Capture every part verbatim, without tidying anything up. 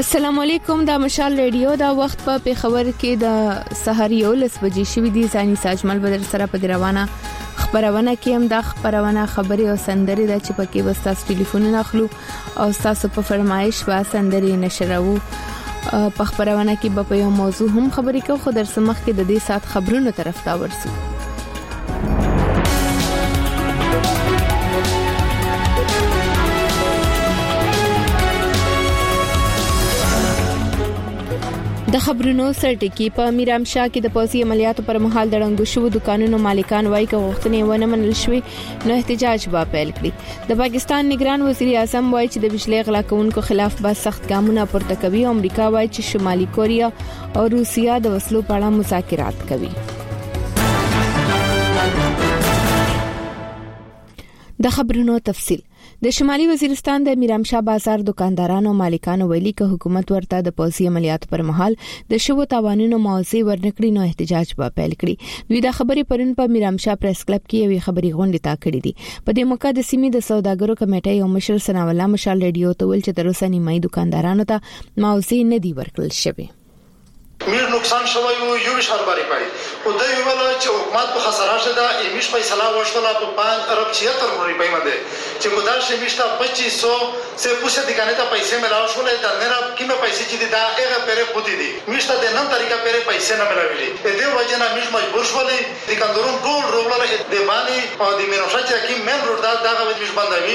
السلام علیکم، دا مشال ریډیو دا وخت په پیښور کې د سحر یو لس بجې شوې دي. ځاني ساجمل بدر سره په روانه خبرونه کې هم دا خبرونه خبري او سندري د چې پکې وستاس ټلیفون اخلو او تاسو په فرمایش وا سندري نشرو. په خبرونه کې په یو موضوع هم خبرې کوو، خو در سمخ کې د دې سات خبرونو طرف تا ورسو. د خبرونو سرټکی په میرام شاه کې د پوځي عملیاتو پر مهال د ړنګو شو دکانونو مالکان وایي چې غوښتنې ونه منل شوې نو احتجاج به پیل کړي. د پاکستان نگران وزیر اعظم وایي چې د بجلی غلا کوونکو خلاف به سخت ګامونه پورته کوي. امریکا وایي چې شمالي کوریا او روسیا د وسلو په اړه مذاکرات کوي. د خبرونو تفصیل. د شمالي وزیرستان د میرام شاه بازار دکاندارانو او مالکانو ویلي چې حکومت ورته د پوځي عملیاتو پر مهال د شوو تاوانونو موضوع ورنکړي نو احتجاج به پیل کړي. دوی د خبرې پرون په میرام شاه پریس کلب کې یوې خبري غونډه تا کړې دي. په دې موقع د سیمې د سوداګرو کمیټې او مشر ثناء الله مشال ریډیو ته ویل چې تر اوسه نیمایي دکاندارانو ته موضوع نه دی ورکړل شوی. میر نقصان شوی یو یو شرباري پای او د یو ولا چې حکومت په خساره شده ایمیش فیصله وشوله په پنځه ارب چھہتر روپۍ باندې چې ګدار شمیشتا پچیس سو سے پوسه دکانه ته پیسې ملاو شولې د نره کیمه پیسې چې دا هغه پره پوتی دي میشتا د نن طریقه پره پیسې نه ملاوي دي د وجه نه میش مجبور شولې دکاندارون ټول روغله د باندې او د مینوشا چې کی مین روډ دا دغه میش بندوي.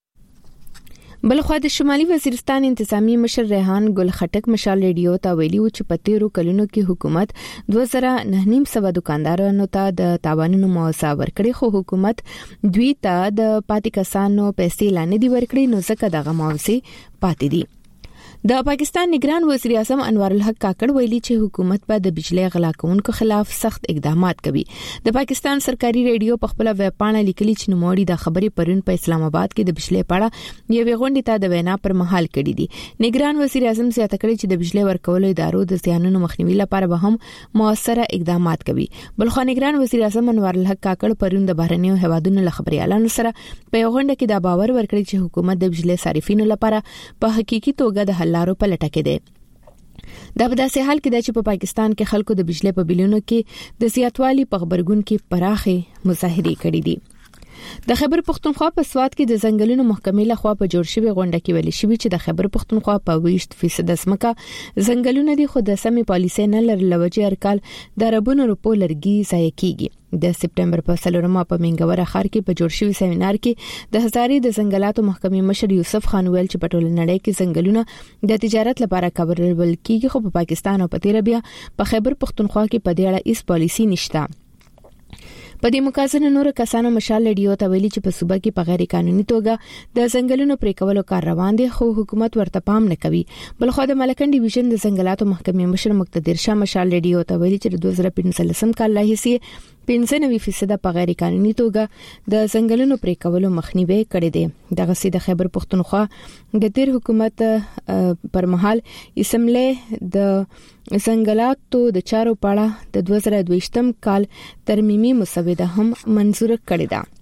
بلخوا د شمالي وزیرستان انتظامی مشر ریحان ګل خټک مشال ریډیو ته ویلي و چې په تیرو کلونو کې حکومت دوه زره نه نیم سو دکاندارانو ته د تاوانونو معاوضه ورکړي، خو حکومت دوی ته د پاتې کسانو پیسې لاندې دی ورکړي نو ځکه دغه معاوضه پاتې دي. د پاکستان نگران وزیر اعظم انوار الحق کاکړ ویلي چې حکومت په د بجلی غلا کوونکو خلاف سخت اقدامات کوي. د پاکستان سرکاري ریډیو په خپل ویب پاڼه لیکلي چې نوموړي د خبرې پرون په اسلام آباد کې د بجلی په اړه یوې غونډې ته د وینا پر مهال کړي دي. نگران وزیر اعظم زیاته کړې چې د بجلی ورکولو ادارو د زیانونو مخنیوي لپاره به هم موثره اقدامات کوي. بلخوا نگران وزیر اعظم انوار الحق کاکړ پرون د بهرنیو هیوادونو له خبريالانو سره په غونډه کې دا باور ورکړي چې حکومت د بجلی صارفینو لپاره په حقيقي توګه د حل لارو په لټه کې ده. دا په داسې حال کې ده چې په پاکستان کې خلکو د بجلی په بلونو کې د زیاتوالي په خبرګون کې پراخه مظاهرې کړې دي. د خیبر پختونخوا په سواد کې د ځنګلونو محکمې له خوا په جوړ شوی غونډه کې ویل شوی چې د خیبر پختونخوا په بیست فیصد ځمکه ځنګلونه دي، خو د سمې پالیسۍ نه لرلوجه هر کال د ربونو روپو لرګي ضایع کیږي. د سپټمبر په څلورمه په منګوره ښار کې په جوړ شوی سیمینار کې د هزارې د ځنګلاتو محکمې مشر یوسف خان ویل چې په ټوله نړۍ کې ځنګلونه د تجارت لپاره کارول کیږي، خو په پاکستان او په تیر بیا په خیبر پختونخوا کې په دې اړه هیڅ پالیسي نشته. په دې مقابله نور کسانو مشال ریډیو ته ویلي چې په صوبه کې په غیر قانوني توګه د ځنګلونو پرې کولو کار روان دي، خو حکومت ورته پام نه کوي. بلخوا د ملکن ډیویژن د ځنګلاتو محکمې مشر مقتدر شاه مشال ریډیو ته ویلي چې د دوه زره پنځلسم کال لا هیڅ پنځه نوي فیصد په غیر قانوني توګه د ځنګلونو پرې کولو مخنیوي کړی دی. دغه سي د خیبر پختونخوا د تیر حکومت پر مهال اسمبلی د ځنګلاتو د چارو په اړه د دوه زره دوه کال ترمیمي مسوده هم منظور کړې ده.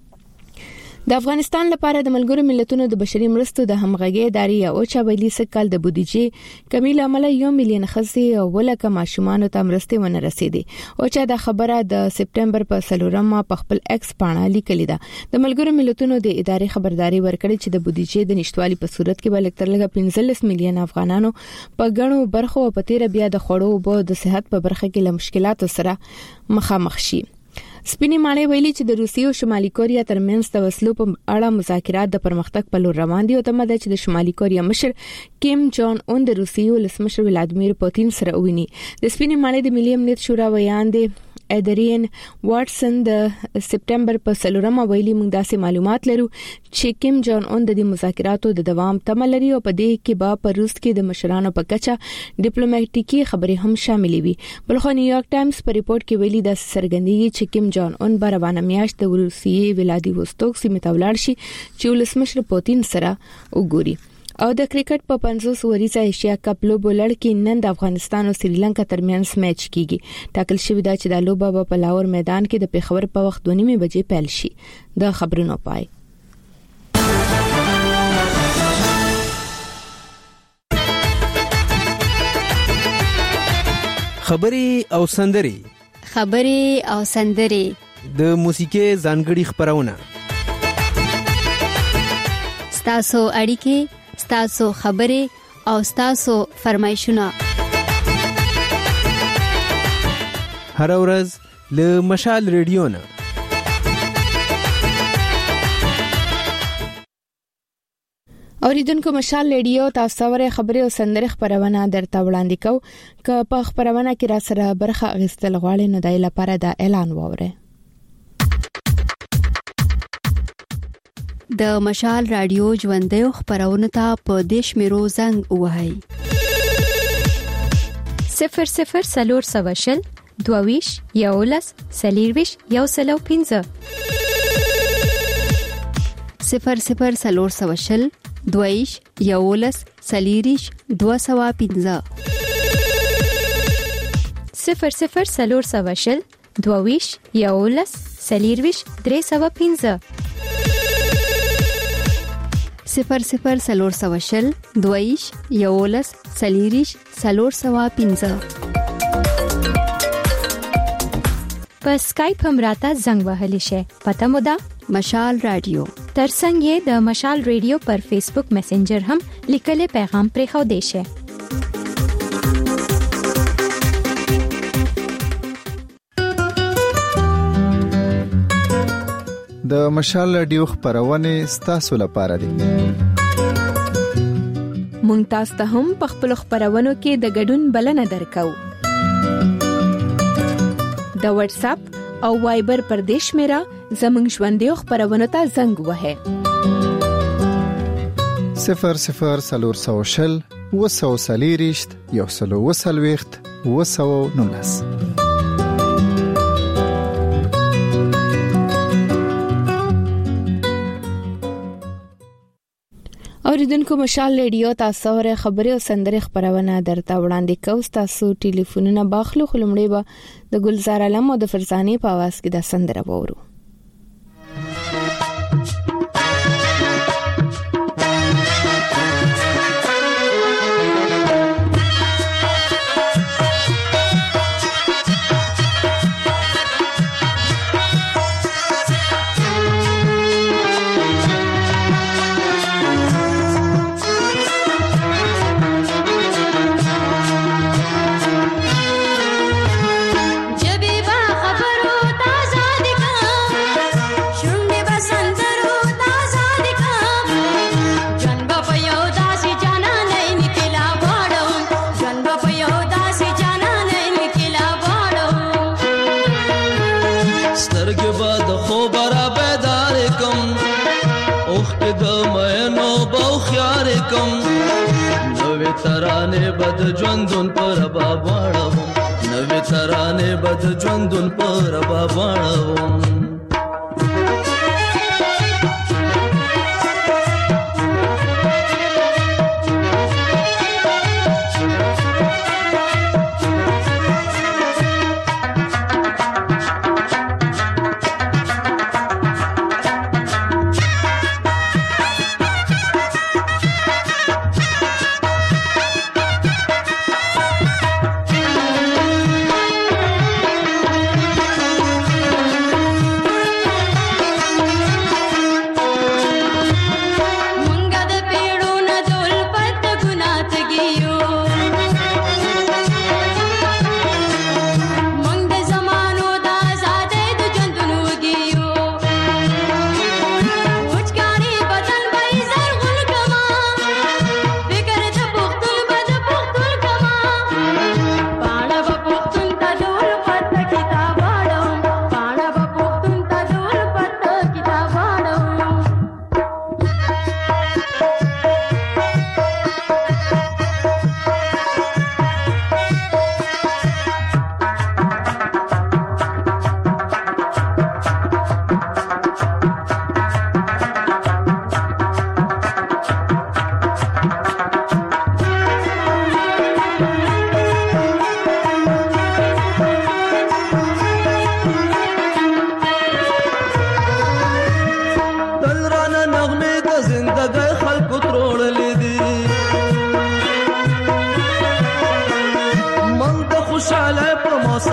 د افغانستان لپاره د ملګرو ملتونو د بشري مرستو د همغږي ادارې او چابېلی سکل د بودیجې کمی لامل یو میلیون خزي او ولکه ماشومان ته مرستې ونه رسیدي او چې دا خبره د سپټمبر په څلورمه په خپل ایکس پاڼه لیکلې ده. د ملګرو ملتونو د ادارې خبرداري ورکړې چې د بودیجې د نشټوالي په صورت کې به لکتر لګه پنځلس میلیون افغانانو په غنو برخو په تیر بیا د خړو او د صحت په برخه کې له مشکلاتو سره مخامخ شي. سپینې ماڼۍ ویلي چې د روسیې او شمالي کوریا ترمنځ د وسلو په اړه مذاکرات د پرمختګ په لور روان دي او تمه ده چې د شمالي کوریا مشر کیم جان اون د روسیې ولسمشر ولادیمیر پوتین سره وویني. د سپینې ماڼۍ د ملي امنیت شورا ویان دي ایدرین واټسن د سپټمبر په څلورمه ویلي موږ داسې معلومات لرو چې کیم جان اون د دې مذاکراتو د دوام تمه لري او په دې کې به په روس کې د مشرانو په کچه ډیپلوماټیکي خبرې هم شاملې وي. بلخو نیویارک ټایمز په ریپورت کې ویلي د سرګندګي چې کیم جان اون به روانه میاشت د روسیې ولادیوستوک سیمې ته ولاړ شي چې ولسمشر پوتین سره وګوري. او د کرکټ په پنځوس وریزه ایشیا کپ لوبو لړ کې نن د افغانستان او سریلانکا ترمنځ میچ کیږي. ټاکل شوی دا چې د لوبه په لاهور میدان کې د پیښور په وخت دوه نیمه بجې پیل شي. د خبرونو پای. خبري او سندري خبري او سندري د موسیقي ځانګړي خبرونه ستاسو اړیکې ستاسو خبري او ستاسو فرمایشونه هر ورځ له مشال ریډیو نه اوریدونکو مشال ریډیو تاسو ورې خبري او سندري خبرونه درته وړاندې کو ک په خبرونه کې را سره برخه اغستل غواړي نو دای لپاره دا اعلان ووره د مشال رادیو ژوندې خبرونه ته په دیش میرو زنګ وهاي صفر صفر سلور سواشل دوویش یولس سلیرویش یو سلو پینزه صفر صفر سلور سواشل دویش یولس سلیریش دو سوا پینزه صفر صفر سلور سواشل دوویش یولس سلیرویش درې سوا پینزه صفر صفر سلور سواشل دویش یولس سلیریش سلور سوا پینزه په اسکایپ هم راته زنګ وهلی شي پته مو ده مشال رادیو ترڅنګ یې د مشال ریډیو پر فیسبوک میسنجر هم لیکلي پیغام پرې خو دی شي د مشال رادیو خبرونه ستاسو لپاره دي مونږ تاسو ته هم په خپل خبرونو کې د ګډون بلنه درکو د واتس اپ او وایبر پر دیش میرا زمنګ ژوندې خبرونه ته زنګ وهه صفر صفر سلور سوشل وسو سلیریشت یو سلو وسلويخت وسو نولس اوریدونکو مشال ریډیو تاسو ورې خبري او سندري خبرونه درته وړاندې کوو تاسو ټلیفونونه باخلو خلمړې به د ګلزار علم او د فرزانه په आवाज کې د سندره وورو ترانه بد ژوندون پر باباړو نوې ترانه بد ژوندون پر باباړو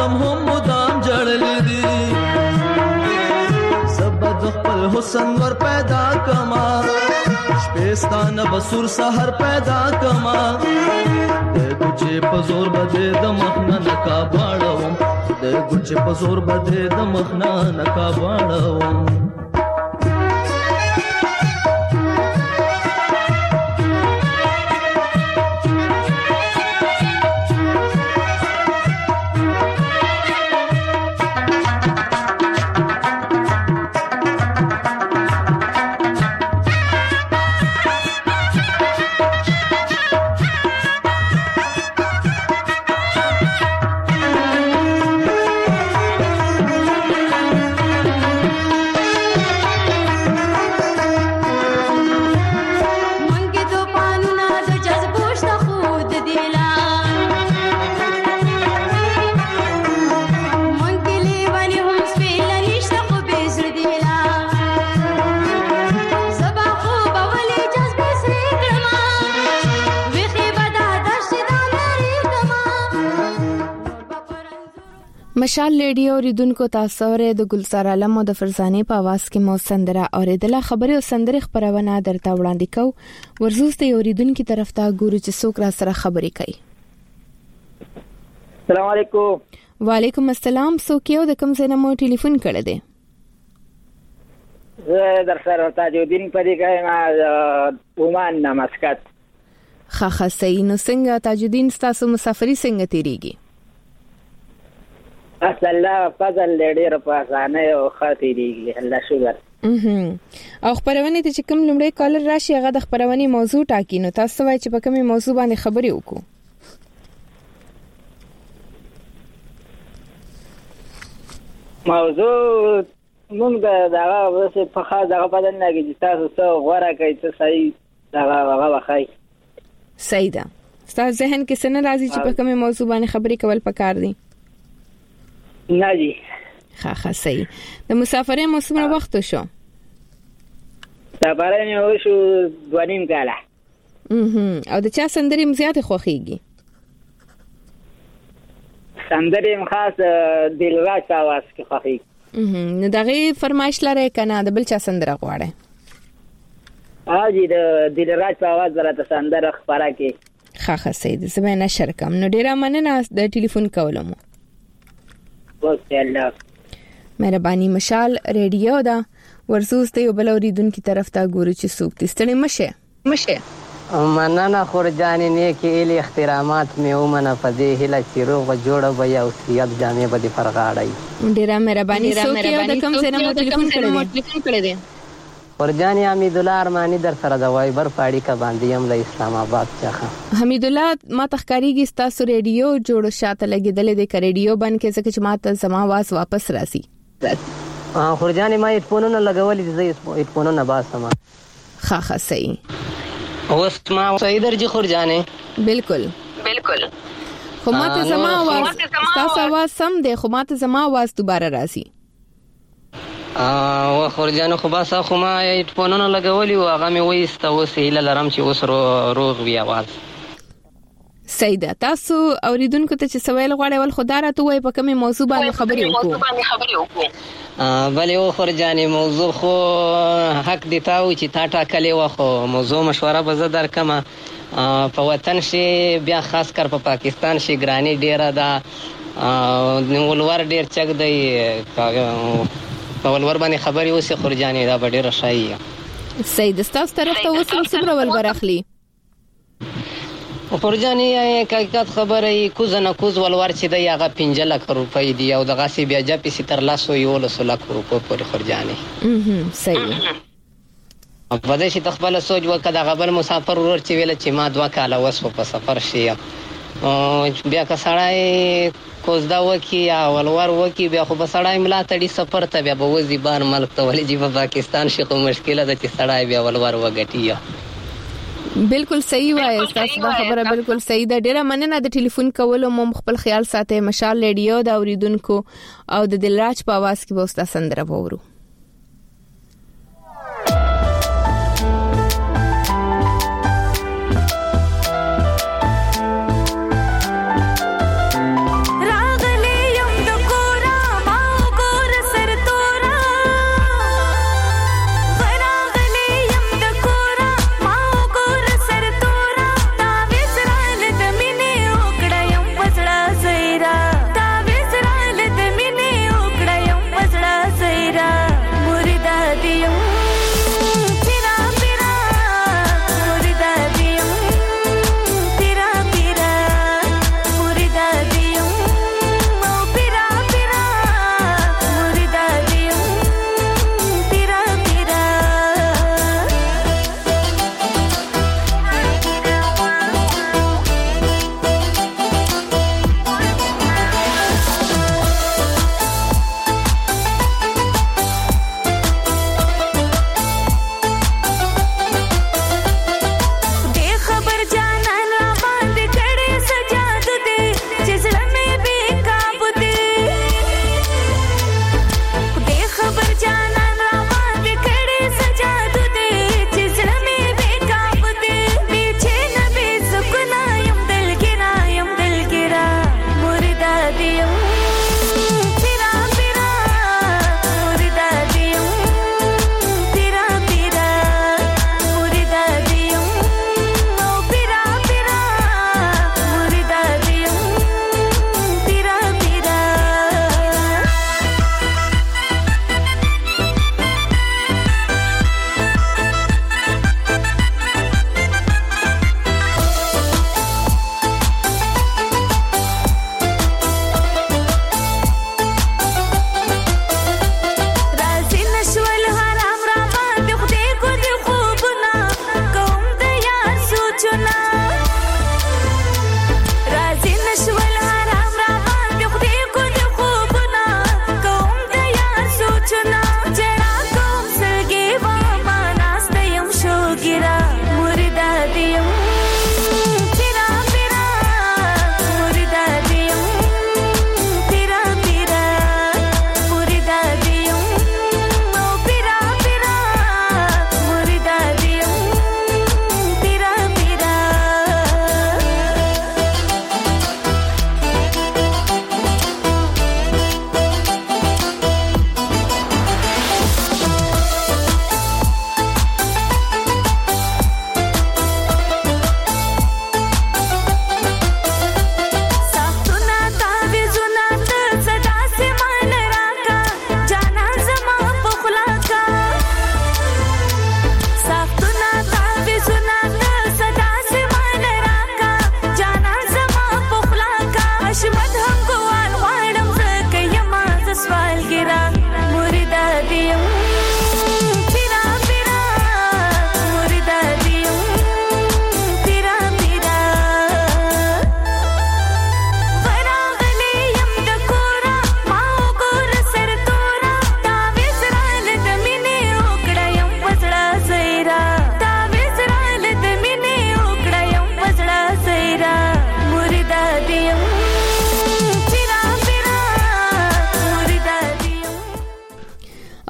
غم هم مدام جړلې دي زبد خپل حسن ور پیدا کما شپستانه بسور سحر پیدا کما د ګچې په زور بده د مخنا نکا باړوم د ګچې په زور بده د مخنا نکا باړوم مشال ریډیو ریدونکو تاسو ورې د ګلزار عالم او د فرزانه په आवाज کې مو سندره اوریدله خبري او سندره خبرونه درته وړاندې کو ورزوس ته اوریدونکو طرف ته ګورو چې څوک را سره خبري کوي. السلام علیکم. وعلیکم السلام. څوک یو د کوم ځای نه مو ټلیفون کړی دی؟ زه در سره تاجودین پدې کوم عمان نمسکت. خا خا صحیح. نو څنګه تاجودین تاسو مسافری څنګه تیریږي؟ الله فضل ډېر په اسانه او خاطرېږي الله شکر. او خبرونه ته چې کوم لومړی کالر راشي هغه د خبرونه موضوع ټاکي نو تاسو وایي چې په کومه موضوع باندې خبرې وکړو؟ موضوع موږ دا هغه په خاص هغه بدل نه کې تاسو څو غوړه کوي څه صحیح دا هغه وخی صحیح ده. تاسو ذهن کې څه نه راځي چې په کومه موضوع باندې خبرې کول پکار دي؟ نه دي. ښه ښه صحیح. د مسافرۍ موسم وخت شو. سفرې مې وشو دوه نیم کاله. او د چا سندرې مزيات خوخيږي؟ سندرې خاص دلراج په आवाज کې خوخيږي. نو دغه فرمایش لري کنه د بل چا سندره غواړي؟ اجي د دلراج په आवाज درته سندره خبره کې. ښه ښه صحیح. زما نه شرکم. نو ډیره مننه د ټلیفون کولم. مهرباني. مشال ریډیو دا ورزوس ته یو بل اوریدونکو طرف ته ګورو چې څوک تستړي مشه مشه مننه خورجانې نیکی الی احترامات مې ومنه په دې هله چې روغ جوړه به یو سیاد جامې به دې فرغاړی. ډیره مهرباني. څوک یو د کوم ځای نه مو ټلیفون کړی دی؟ خورجانې حمید الله ارمانی در سره د وایبر پاړی کا باندې هم له اسلام آباد څخه. حمید الله ما تخکاریږي تاسو ریډیو جوړ شاته لګیدلې د ریډیو باندې کې څه چې ما ته زما आवाज واپس راسي. خورجانې ما هډفونونه لګولې دي هډفونونه باسم. ښه ښه صحیح. اوس ما صحیح درځي خورجانې؟ بالکل بالکل. خو ما ته زما आवाज تاسو आवाज سم دی خو ما ته زما आवाज دوباره راسي. او خورجانو خو باسه خو ما هډفونونه لګولې او هغه مې وېسته اوس هیله لرم چې اوس روغ وي आवाज. صحیح ده. تاسو اوریدونکو ته چې سوال غواړئ ول خدای راته وای په کومه موضوع باندې خبرې وکړو؟ بلې او خورجانې موضوع خو حق دی تاو چې تا ټاکلې و خو موضوع مشوره به زه درکم. په وطن شي بیا خاص کر په پاکستان شي ګرانی ډیره ده ولور ډیر چک دی په ولور باندې خبرې اوسې خورجانې دا به ډیره شایي. صحیح ده. تاسو طرف ته اوس هم څومره ولور اخلي؟ خورجانې حقیقت خبره کوز نه کوز ولور چې دی هغه پنځه لک روپۍ دی او دغه سی بیا جپې سي تر لاسو یولس لک روپۍ پورې خورجانې. صحیح. په دې چې تخپل سوچ وکړه د غبل مسافر ورور چې ویل چې ما دوه کاله وسو په سفر شي بیا که سړی کوزدا وکي یا ولور وکي بیا خو به سړی ملا تړي سفر ته بیا به وځي بار ملک ته ولې چې په پاکستان شي خو مشکله ده چې سړی بیا ولور وګټي. بالکل صحیح وایي. تاسو دا خبره بالکل صحیح ده. ډیره مننه د ټلیفون کولو. مو خپل خیال ساتئ. مشال ریډیو دا اوریدونکو او د دلراج په आवाज کې به تاسو سندره وورو. راغلی یم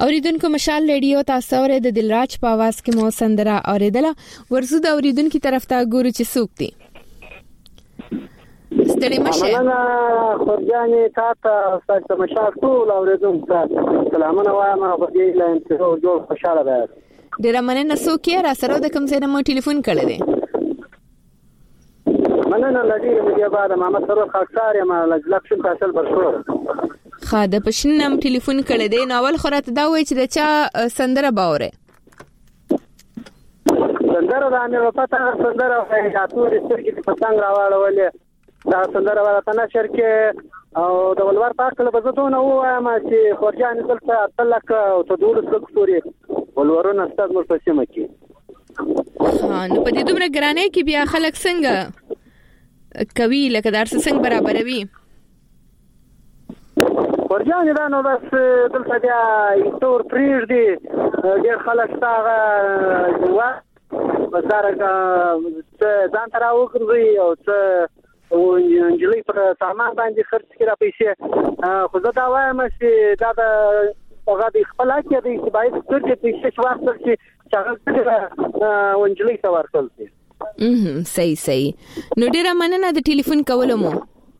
اوریدونکو مشال ریډیو تاسو اورئ د دلراج په आवाज کې مو سندره اوریدله. ورزو د اوریدونکو طرف ته ګورو چې څوک دي. ستړي مشه. انا خرجاني تاته تاسو مشال ټول اوریدونکو سلامونه وایم په دې لاین ته جوړ خوشاله ده. ډیر مننه څوک یې را سره د کوم ځای نه مو ټلیفون کړی دی؟ مننه لګي مې بعد محمد سرور خاکسار یم لکشن فاصل برشور. خاده پښنم ټلیفون کړی دی نو اول خورات دا وای چې د چا سندره باوره سندره دا مې پته سندره وای تاسو د سترګې په څنګه راوړلې دا سندره ورته نه شرکه او د ولور پاکله بزدونه وایم چې خورجان دلته تلک او تدور سکتوري ولورونه ستاسو مر په سیمه کې ها نو په دې دومره ګرانه کې بیا خلک څنګه کوي لکه درس څنګه برابروي ورجان دا نو بس دلته بیا تور پریږ دي ډېر خلک ستاره جوا بازار ځان تر اوګري او څه انجلۍ پر سامان باندې خرڅ کړه پیسې خو زه دا وایم چې دا د هغه د خپل کې د باید څه پیسې شوارتل چې هغه انجلۍ ته ورکول شي. ام صحیح صحیح. نو ډیره مننه د ټلیفون کولو مو.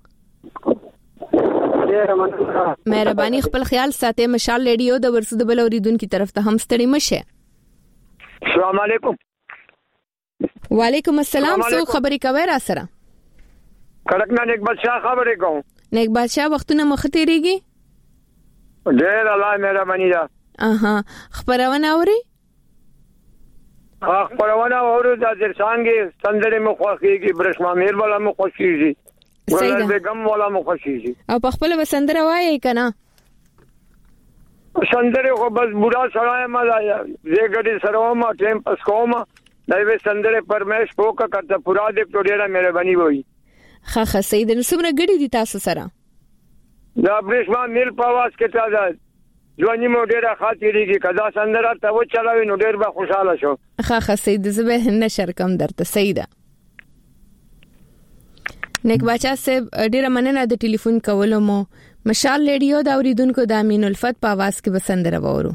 مهرباني خپل خیال ساتئ. مشال ریډیو د ورسود بل اوریدونکو طرف ته هم ستړي مشه. السلام علیکم. وعلیکم السلام. سو خبرې کوي را سره؟ کړکنا نیک بادشاہ خبرې کوم. نیک بادشاہ وختونه مخ تیریږي؟ ډېر الله مهرباني ده. اها خبرونه اوري؟ ها خبرونه اوري د ځرڅانګي سندره مخ خوږيږي برشما میر ولا مخ خوشيږي. ولر بیگم ولا مخ خوشيږي. او په خپل وسندره وایي کنه؟ سندره خو بس بوډا سړی ما زه ګډي سره ما ټیم پس کوم دایو سندره پرمیش پوکا کرتا پورا دې ټوډیرا مهرباني وای. خا خا سید نو څومره ګډي دي تاسو سره؟ دا برشما میل پاواز کې تا ده ځواني مو ډیره خاطرېږي کدا سندره ته و چلاوي نو ډیر به خوشاله شو. خا خا سید زبه نشر کم درته سیده. نیک بچا صاحب ډیره مننه د ټلیفون کولو مو. مشال ریډیو دا اوریدونکو د امین الفت په आवाज کې بسندره وورو.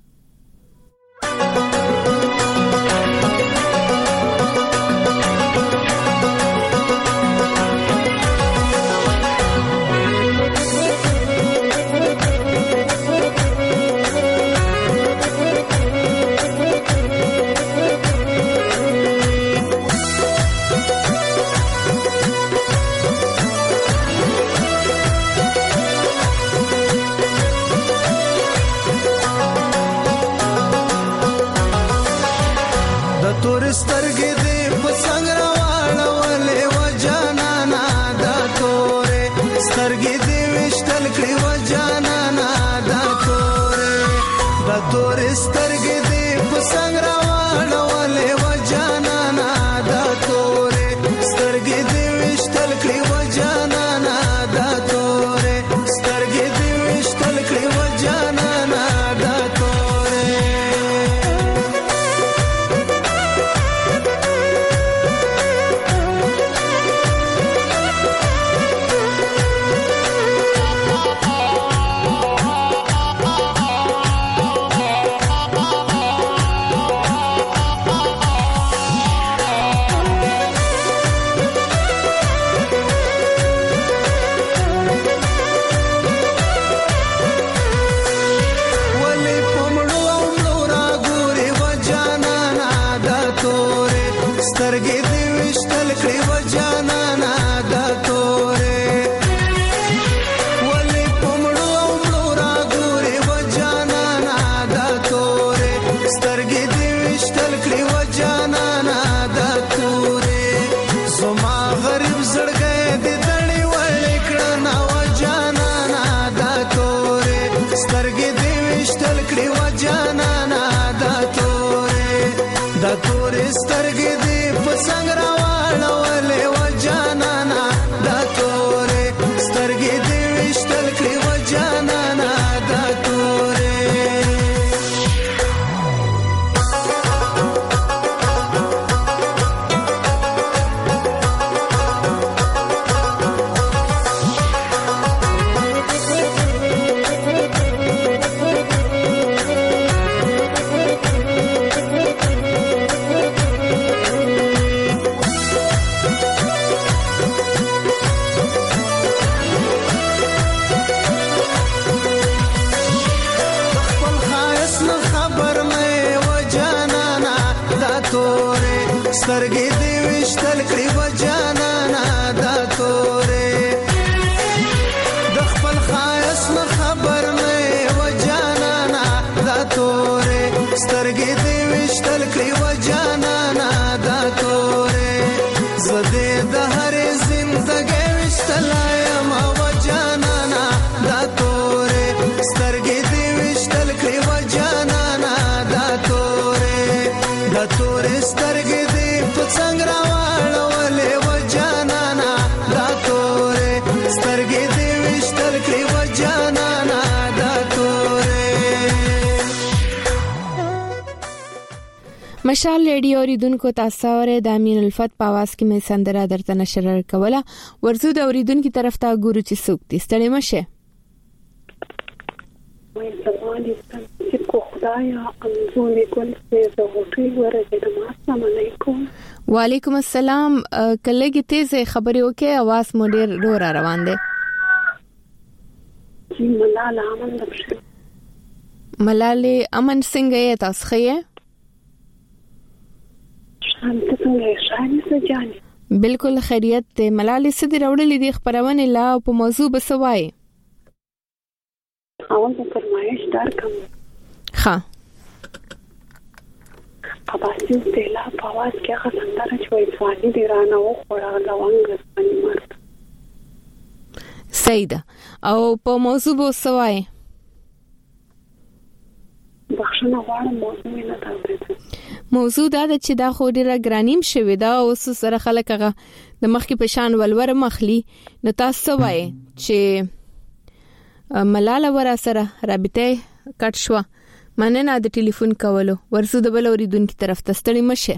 سترګې دې په څنګه راوړلې و جانانا دا تورې سترګې دې وشتل کړې و جانانا دا تورې دا تورې سترګې دې په څنګه راوړلې و جانانا دا تورې سترګې دې وشتل کړې و جانانا دا تورې سترګې دې وشتل کړې و جانانا دا تورې سترګې دې وشتل کړې و جانانا دا تورې د خپل خایس نه خبر نه و جانانا دا تورې سترګې دې وشتل کړې و جانانا دا تورې زده د هر زندګۍ وشتل یم و جانانا دا تورې سترګې دې وشتل کړې و جانانا دا تورې دا تورې سترګې دې په څنګه راوړلې و جانانا دا تورې سترګې دې وشتل کړې و جانانا دا تورې. مشال ریډیو اوریدونکو تاسو اورئ د امین الفت په आवाज کې مې سندره درته نشر کوله. ورزو د اوریدونکو طرف ته ګورو چې څوک دي. ستړي مشه. وای زمانه چې کو خدایا انځونه کول څه زه هوټل ورته د السلام علیکم. وعلیکم السلام. کلهږي تیزه خبرې وکي आवाज مو ډیر ډور روان دي. چې ملاله امن دبشه. ملاله امن څنګه یې تاسو خې؟ شانت څنګه شانې سجانې؟ بالکل خیریت ته. ملاله سدي راوړلې دي خبرونه لا په موضوع بسوای. اول په فرمایش دار کوم. ها. قباسي دلا په واس کې هغه سندره چې وای ځواني دی رانه و خوړه لونګ باندې مرته. سیده. او په موضوع بسوای. بخښنه غواړم موضوع نه تاسو. موضوع دا چې دا خو ډیره ګرانیم شوی دا او سره خلک هغه د مخکې په شان ولور مخلي نو تاسو وای چې ملاله ورا سره رابطه کټ شو مننه د ټلیفون کولو. ورسو د بل اوریدونکو طرف ته ستړي مشه.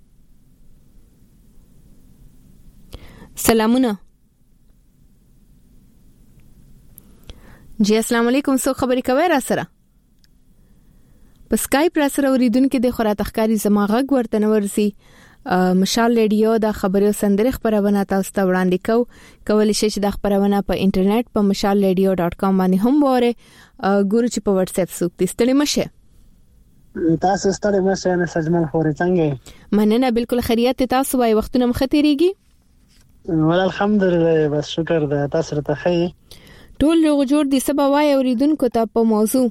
سلامونه. جی السلام علیکم. سو خبرې کوي را سره په سکایپ را سره اوریدونکو د خورا تخکاری زما غږ ورته نورسي. مشال ریډیو دا خبرو سندره خبرونه تاسو ته وړاندې کو کولای شئ چې دا خبرونه په انټرنیټ په مشال ریډیو ډاټ کام باندې هم وره ګورو چې په واتس اپ سوکتي. ستړي مشه. تاسو ستړي مشه نه سجمن خوري څنګه؟ مننه بالکل خیریت. تاسو وايي وختونه مختيريږي؟ ول الحمدلله بس شکر ده. تاسو ته خي ټول لوګ جوړ دي. سبا وايي اوریدونکو ته په موضوع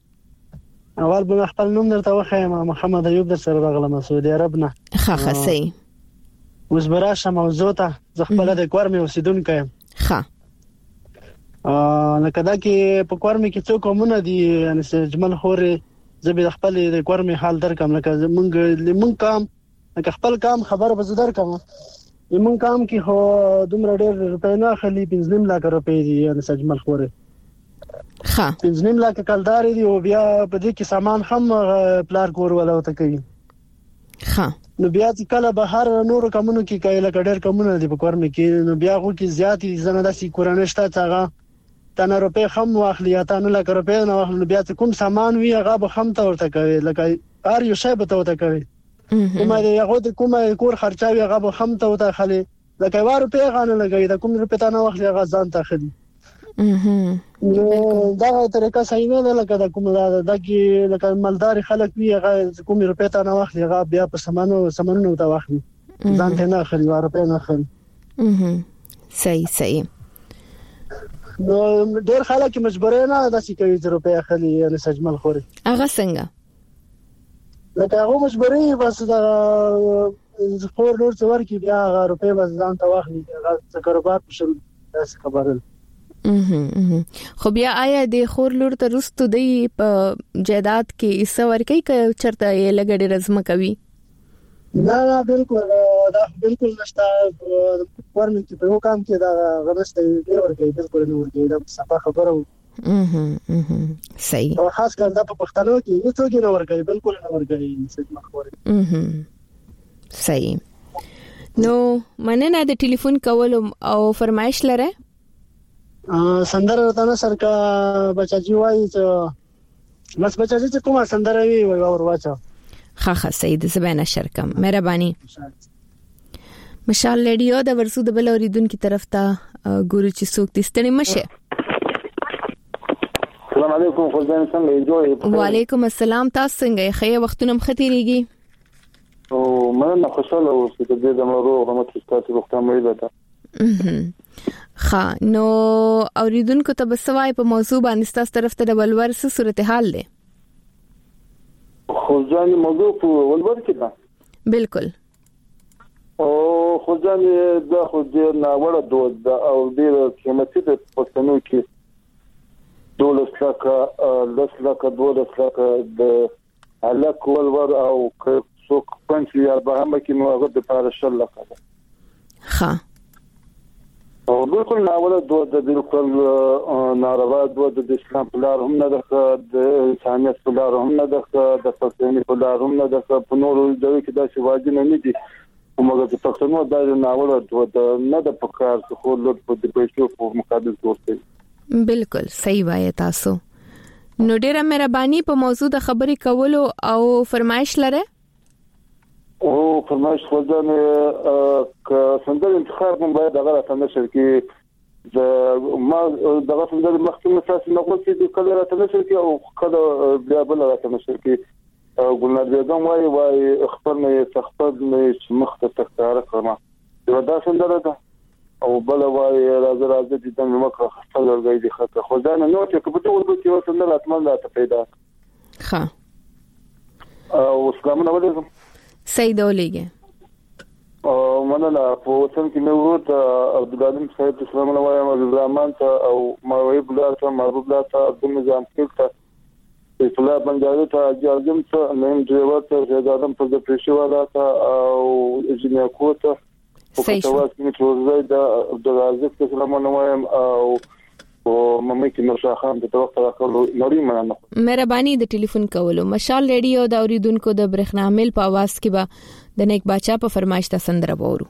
اول به خپل نوم درته وخایم. محمد ایوب در سره راغلم سعودي عرب نه. ښه ښه صحیح. اوس براشه موضوع ته ز خپل د کورمې اوسیدونکو یم. ښه ا نه کدا کې په کورمې کې څوک مونږ دي ان سجمل خوري زبې خپل د کورمې حال درکم لکه مونږ لمون کام لکه خپل کام خبر به زدر کوم. لمون کام کې هو دومره ډېر روپې نه خلی پنځه لک روپې دي ان سجمل خوري. ها پنځه لک کلدار دي او بیا په دې کې سامان هم پلار کور ولا وته کوي. ها نو بیا چې کله بهر نور کومونو کې کایله کډر کومونه دي په کورمې کې نو بیا خو کې زیاتې زنه داسې کورنشته څنګه تنه روپې هم واخلي یا تنه لک روپې نه واخلي. بیا چې کوم سامان وی هغه به هم ته ورته کوي لکه هر یو شی به ته ورته کوي. کومه دی هغه د کومه کور خرچاوي هغه به هم ته ورته خالي لکه واره روپې غانه لګي دا کوم روپې ته نه واخلي هغه ځان ته خدي. نو دا طریقه صحیح نه ده لکه دا کوم دا دغه لکه مالدار خلک وی هغه کوم روپې ته نه واخلي هغه بیا په سمانو سمانو ته واخلي ځان ته نه خري واره روپې نه خري. صحیح صحیح. نو ډېر خلک مجبورې نه داسې کوي چې روپې اخلي یعنی سجمل خوري. هغه څنګه لکه هغه مجبورې بس دا خور نور څور کې بیا هغه روپې بس ځان ته واخلي هغه کاروبار شروع تاسو خبرل. خو بیا آیا د خور لور ته رستو دی په جیدات کې ایسه ورکی که چرته یې لګړې رزمه کوي؟ نه نه بالکل دا بالکل نشته. ورمن کې په کام کې دا غرسته دی ورکی بالکل نه ورکی دا صفه خبره. صحیح. او خاص کر دا په پښتنو کې یو څوک نه ورکی بالکل نه ورکی سجمه خوري. صحیح. نو مننه د ټلیفون کول او فرمایش لره. سندره تنه سرکا بچاجي وای چې بس بچاجي چې کومه سندره وی وای اور واچا. ها ها سید زبانه شرکم مهرباني. مشال ریډیو د ورسو د بل اوریدونکو طرف ته ګورو چې څوک تستنی مشه. السلام علیکم خدای څنګه جوړ. وعلیکم السلام. تاسو څنګه خیر وختونه مختيريږي؟ او مننه خوشاله اوسئ د دې د مرو غمت ستاسو روغتیا مې ده. خا نو اوریدونکو ته بسوای په موضوع باندې ستاسو طرف ته د ولور څه صورتحال ده؟ خو ځان موضوع په ولور کې ده بالکل. او خو ځان د خو د ناوړه دود د او ډیر قیمتي د پښتنو کې دولس لکه لس لکه دولس لکه د الک ولور او څوک پنځه یا به هم کې نو هغه د پاره شل لکه ده. ها او بالکل ناوړه دود د بالکل ناروا دود د اسلام په لار هم نه ده، د انسانیت په لار هم نه ده، د پښتني په لار هم نه ده. په نورو ځایو کې دا څه واجب نه دي، موږ د پښتنو د ناوړه دود نه د پکار څخه لوټ په د پیسو په مقابل ورته. بالکل صحیح وایي تاسو. نو ډیره مهرباني په موضوع د خبرې کولو او فرمایش لره. او فرمایش خدان ک سندر انتخاب هم باید دغه راته نشر کې د ما دغه سندر مخکې مساس نه غوښتي د کله راته نشر کې او کله بیا بل راته نشر کې ګلنار بیگم وايي وايي خپل نه تخپل نه مخته تکرار کړم یو دا سندر ده او بل وايي راځه راځه د دې مکه خپل ورګي دي خطه خدان نو چې په ټول کې یو سندر اتمن راته پیدا ښه او اسلام نو ولې سید اولیګه او مننه په وطن کې نو ورته عبدالعلیم صاحب اسلام الله وایم عبدالرحمن ته او موهب الله ته محبوب الله ته عبد النظام ته اسلام بنجاري ته جارجم ته نیم ډریور ته زیادادم په د پېښواله ته او انجینیر کوته په تاسو کې ټول د عبدالعزیز اسلام الله وایم او او مې کې نو شاخان د وخت راکولو نوري مننه. مهرباني د ټلیفون کولو. مشال ریډیو د اوریدونکو د برېښنا مل په आवाज کې به د نیک بچا په فرمایش ته سندره وورو.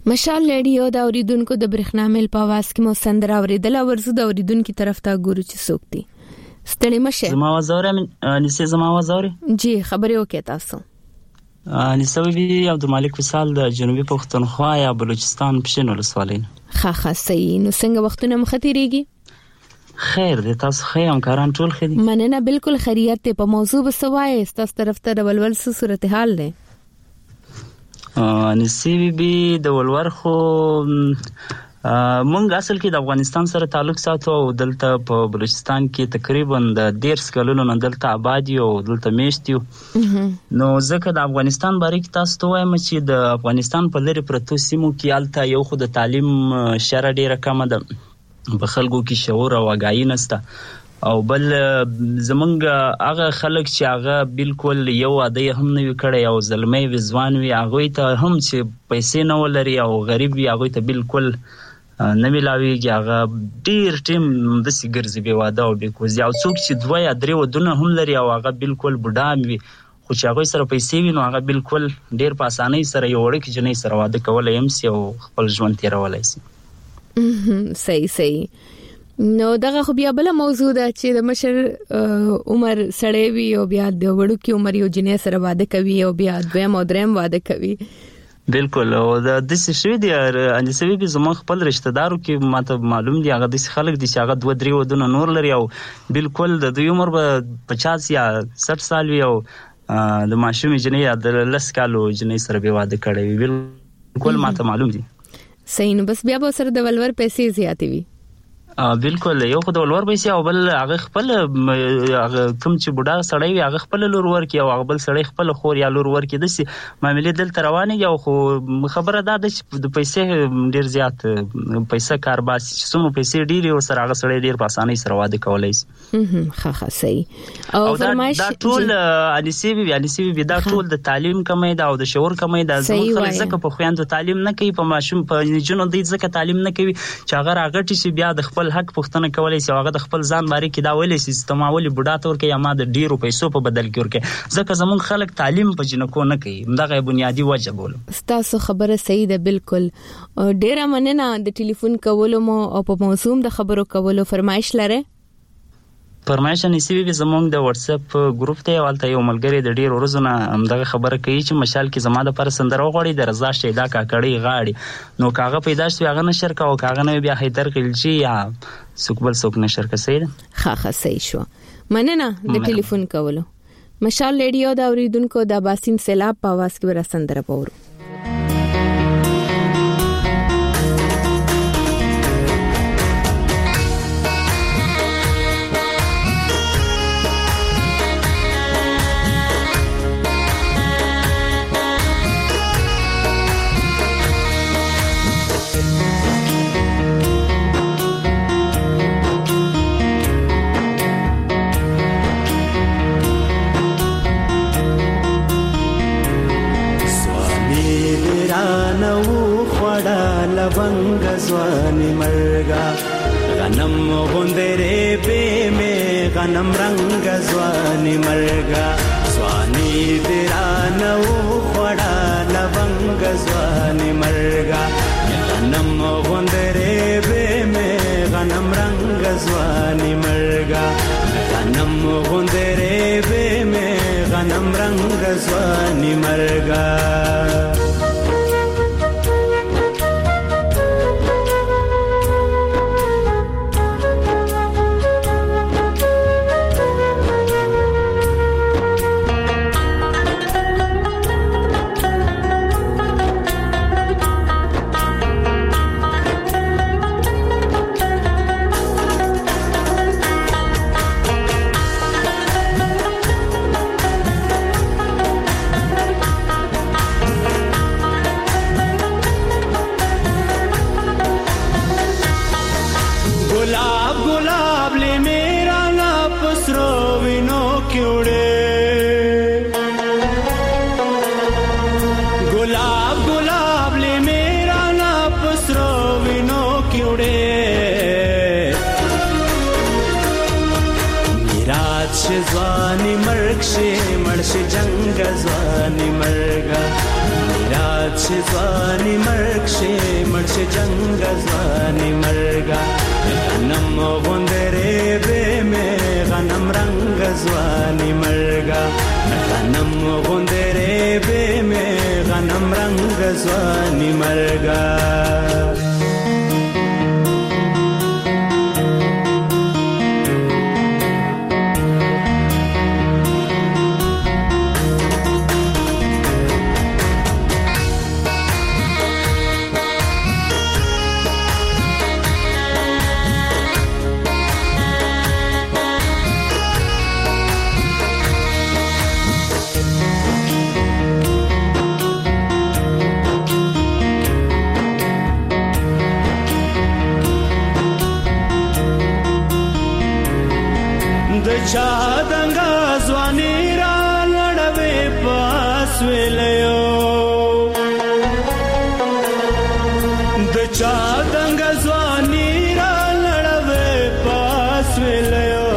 مشال رادیو دا اوریدونکو د برېښنا مل په आवाज کې مو سندره اوریدل او ورزو د اوریدونکو طرف ته ګورو چې څوک دي. ستړي مشه. زما وزاره نسې زما وزاره. جی خبرې وکړه تاسو. نسوي بي عبدالمالک وصال د جنوبي پښتونخوا یا بلوچستان پښین ولسوالۍ. ښه ښه صحیح. نو څنګه وختونه مختيريږي؟ خیر دې تاسو خیر همکاران ټول خدي. مننه بالکل خیریت ته. په موضوع بسوای تاسو طرف ته ولول څه صورتحال ده؟ نسوي بي د ولور خو مونږ اصل کې د افغانستان سره تعلق ساتو او دلته په بلوچستان کې تقریبا د ډیر کلونو نه دلته آباد یو دلته میشت یو. نو ځکه د افغانستان باره کې تاسو ته وایم چې د افغانستان په لری پرتو سیمو کې الته یو خو د تعلیم شره ډیره کمه ده، په خلکو کې شعور او آگاهی نشته، او بل زمونږ هغه خلک چې هغه بالکل یو عادي هم نه وکړي او ظلمي وزوان وي، هغه ته هم چې پیسې نه ولري او غریب وي، هغه ته بالکل نه ملاويږي، هغه ډیر ټیم د سیګرزي به واده او به کوزي او څوک چې دوه یا درې ودونه هم لري او هغه بالکل بډام وي خو چې هغه سره پیسې وي نو هغه بالکل ډیر په اسانۍ سره یو وړ کې جنې سره واده کولای هم سي او خپل ژوند تیرولای سي. صحیح صحیح. نو دغه خو بیا بل موضوع ده چې د مشر عمر سړی وي او بیا د وړو کې عمر یو جنې سره واده کوي او بیا دویم او دریم واده کوي. بالکل. او د دې شوی دی ان سوي به زمو خپل رشتہ دارو کې ماته معلوم دي هغه د خلک دي چې هغه دوه درې ودونه نور لري او بالکل د دوی عمر به پچاس یا سठ سال وي او د ماشومې جنې یا د لس کالو جنې سره به واده کړي وي. بالکل ماته معلوم دي. صحیح. نو بس بیا به سره د ولور پیسې زیاتې وي. بالکل. یو خو د ولور پیسې او بل هغه خپل هغه کوم چې بوډا سړی وي هغه خپل لور ورکی او هغه بل سړی خپل خور یا لور ورکی د سي معاملې دلته روانه یو خو خبره ده چې د پیسې ډیر زیات پیسې کار باسي چې څومره پیسې ډیر او سره هغه سړی ډیر په اسانۍ سره واده کولای شي. ها ها صحیح. او فرمایش دا ټول انسی وی انسی وی دا ټول د تعلیم کمې ده او د شعور کمې ده. زموږ خلک ځکه په خويندو تعلیم نه کوي، په ماشوم په جنونو د ځکه تعلیم نه کوي چې هغه راغټي شي بیا د خپل حق پښتنه کولای شي، هغه د خپل ځان باره کې دا ویلې چې استعمالي بډا تور کې یا ما د ډیرو پیسو په بدل کې ورکه، ځکه زمون خلک تعلیم په جنکو نه کوي. دغه بنیادی وجه بولم. تاسو خبره صحیح ده بالکل. ډیره مننه د ټلیفون کولو مو او په موضوع د خبرو کولو. فرمایش لره؟ فرمایش نسوي به زمونږ د واتس اپ ګروپ ته ولته یو ملګری د ډیر ورځونه همدغه خبره کوي چې مشال کې زما د پر سندره وغوړي د رضا شیدا کاکړی غاړي، نو کاغه پیدا شوی هغه نشر کا او کاغه نه بیا هیدر خلجی یا سوکبل سوک نشر کا سید. ها ها صحیح شو. مننه د ټلیفون کولو. مشال ریډیو دا اوریدونکو د باسین سیلاب په आवाज کې ور سندره پورو. लवंग ज़्वानी मरगा गनम गुंदरे पे में गनम रंग ज़्वानी मरगा स्वानी तेरा नऊ खड़ा लवंग ज़्वानी मरगा गनम गुंदरे पे में गनम रंग ज़्वानी मरगा गनम गुंदरे पे में गनम रंग ज़्वानी मरगा ځواني مرګ شي مړ شي جنگ ځواني مرګا میراث شي ځواني مرګ شي مړ شي جنگ ځواني مرګا غنم غوندره به مې غنم رنگ ځواني مرګا غنم غوندره به مې غنم رنگ ځواني مرګا چا دنګا ځواني را لړوي پاس ویلو د چا دنګا ځواني را لړوي پاس ویلو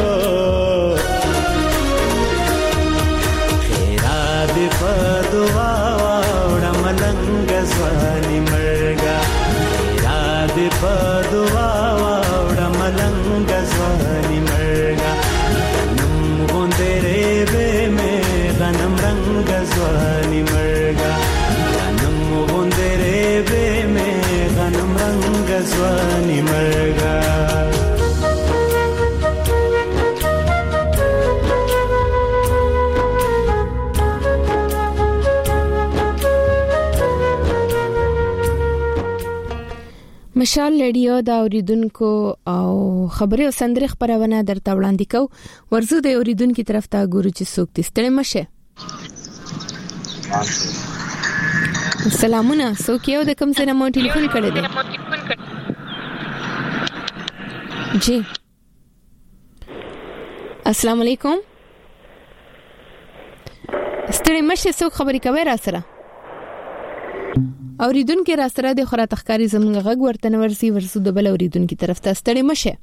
خیرا دې په دعا وړه ملنګ ځواني مرګا خیرا دې په دعا وړه ملنګ ځواني مرګا غنم رنگ ځواني مرګا غنم غوندره به مې غنم رنگ ځواني مرګا مشال رادیو دا اوریدونکو او خبري او سندري خبرونه درته وړاندې کو ورزو د اوریدونکو طرف ته ګورو چې څوک تستړي مشه سلامونه څوک یو د کوم سره مو ټلیفون کړی دی جی السلام علیکم ستړي مشه څوک خبري کوي را سره اوریدونکو را سره د خورا تخکاری زمونږ غږ ورته نورسي ورسو د بل اوریدونکو طرف ته ستړي مشه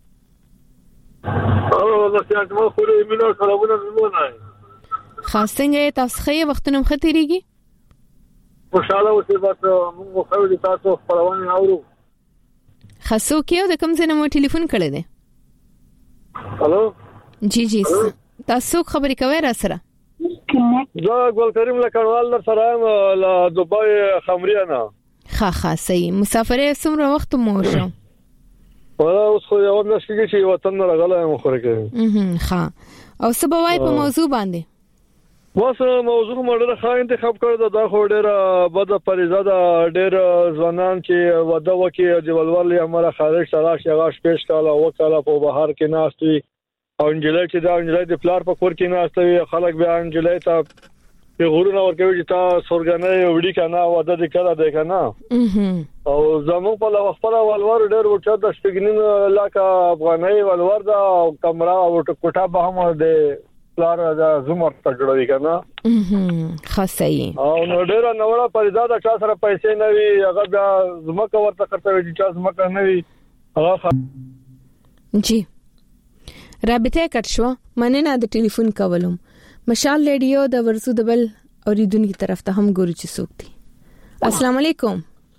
او د سیاست مو خوري مینه سلامونه زمونه خاصنګ تاسو خې وختونه مختيريږي خوشاله اوسئ بس موږ خو دې تاسو خبرونه اورو خاصو کې د کوم ځای مو ټلیفون کړی دی الو جی جی تاسو خبرې کوي را سره زه ګل کریم لکړوال در سره له دوبای خمریانه ها ها صحیح مسافر سمره وخت مو شو ولا اوس خو یو نه شي چې وطن راغله مو خوري کوي ها او سبا وای په موضوع باندې واسه موضوع مړه ښه انتخاب کړ دا خو ډېر بد پریزاده ډېر ځوانان چې ودا وکي د ولور لپاره خارج تلاش یغاش پیش کاله وکاله په بهر کې ناستوي او انجلای چې دا انجلای د پلار په کور کې ناستوي خلک بیا انجلای ته په غوړنه ورکوي چې تا سورګنه وړي کنه ودا د کړه ده کنه او زمو په لور خپل ولور ډېر وچا د شپګنین علاقہ افغاني ولور دا کمره او کوټه به هم د پلار دا زموږ ته جوړوي کنه خاصه او نو ډېر نوړه پریزاده چا سره پیسې نه وي هغه بیا زمکه ورته خرڅوي چې چا زمکه نه وي هغه جی رابطه کټ شو مننه د ټلیفون کولم مشال رادیو د ورسو د بل اوریدونکو طرف ته هم ګورو چې څوک دي السلام علیکم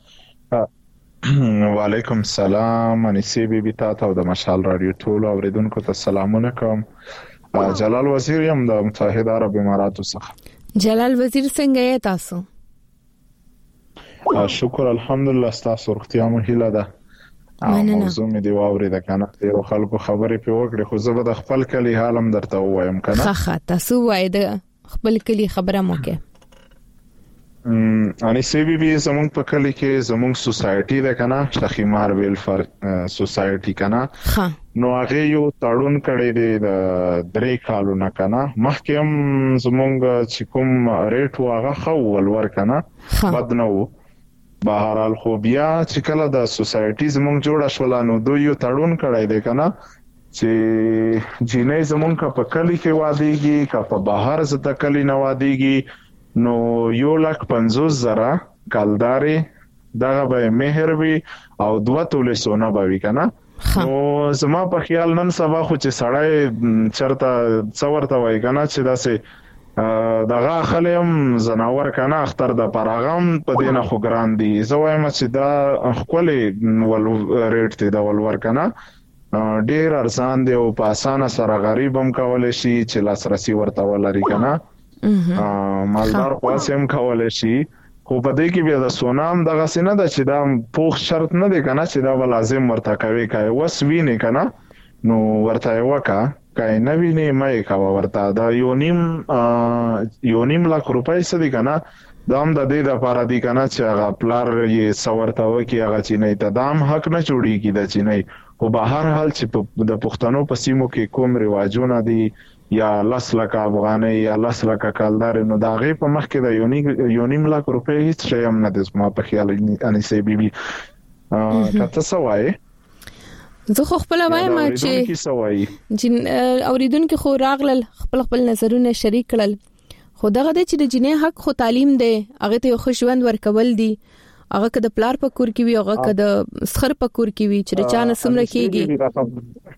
وعلیکم السلام انسی بی بی تاسو د مشال رادیو ټول اوریدونکو ته سلامونه کوم جلال وزیر یم د متحده عرب اماراتو څخه جلال وزیر څنګه یې تاسو شکر الحمدلله تاسو ورختیا مو هیله ده موضوع می دی واوري د کنه یو خلکو خبرې په وکړي خو زه به د خپل کلی حالم درته وایم کنه ښه ښه تاسو وای د خپل کلی خبره مو کې ان سی بی بی زمونږ په کلی کې زمونږ سوسایټي ده کنه شخیمار ویلفر سوسایټي کنه نو هغه یو تړون کړی دی د درې کالو نه کنه مخکې هم زمونږ چې کوم ریټ واغه خو ولور کنه بد نه وو بهرحال خو بیا چې کله د سوسایټي زمونږ جوړه شول نو دوی یو تړون کړی دی کنه چې جنې زمونږ په کلی کې واديږي کا په بهر زده کلی نه واديږي نو یو لک پنځوس زره کالداري دغه به مهر وي او دوه تولې سونه به وي کنه نو زما په خیال نن سبا خو چې سړی چرته څورته وای کنه چې داسې دغه خلیم زناور کنه اختر د پراغم په دینه خو ګران دي زه وایم چې دا خپل ول ریټ ته د ولور کنه ډیر ارزان دی او په اسانه سره غریب هم کولای شي چې لاسرسي ورته ولري کنه مالدار خاصم کولای شي خو په دې کې بیا د سونام دغه سینه د چې دا پوخ شرط نه دی کنه چې دا لازم ورته کوي کوي وس ویني کنه نو ورته وکا کای نه ویني مې کا ورته دا یو نیم یو نیم لک روپۍ سدي کنه دا هم د دې لپاره دی کنه چې هغه پلار یې سورته وکي هغه چې نه ته دام حق نه جوړیږي د چې نه او په هر حال چې د پښتنو په سیمو کې کوم رواجونه دي یا لاس لکه افغاني یا لاس لکه کالدار نو دا غي په مخ کې د یونی یونیم لک روپۍ هیڅ شی هم نه د ما په خیال اني سي بي بي کته سوای زه خو خپل وایم چې جن اوریدونکو خو راغلل خپل خپل نظرونه شریک کړل خو دغه د چې د جنې حق خو تعلیم دی هغه ته خوشوند ورکول دي هغه که د پلار په کور کې وي هغه که د سخر په کور کې وي چې چانه سمره کېږي